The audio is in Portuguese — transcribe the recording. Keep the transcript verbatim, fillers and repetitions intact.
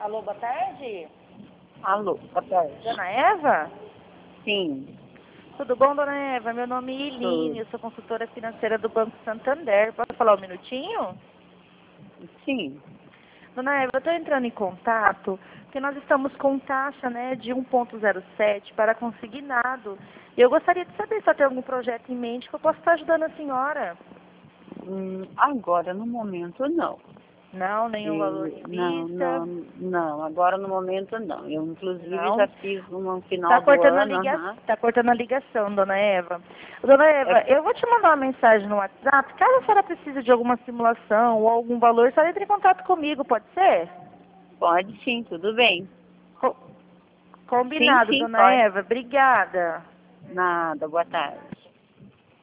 Alô, boa tarde. Alô, boa tarde. Dona Eva? Sim. Tudo bom, Dona Eva? Meu nome é Eline, eu sou consultora financeira do Banco Santander. Posso falar um minutinho? Sim. Dona Eva, eu estou entrando em contato porque nós estamos com taxa, né, de um ponto zero sete para consignado. E eu gostaria de saber se ela tem algum projeto em mente que eu possa estar ajudando a senhora. Hum, agora, no momento, não. Não, nenhum valor E, em não, vista. não, não. Agora, no momento, não. Eu, inclusive, Não. já fiz no final Tá do cortando a ano. liga... Aham. tá cortando a ligação, Dona Eva. Dona Eva, É, eu vou te mandar uma mensagem no WhatsApp. Caso a senhora precise de alguma simulação ou algum valor, a senhora entre em contato comigo, pode ser? pode sim, tudo bem. Co- Sim, Combinado, sim, Dona pode. Eva. Obrigada. Nada, boa tarde.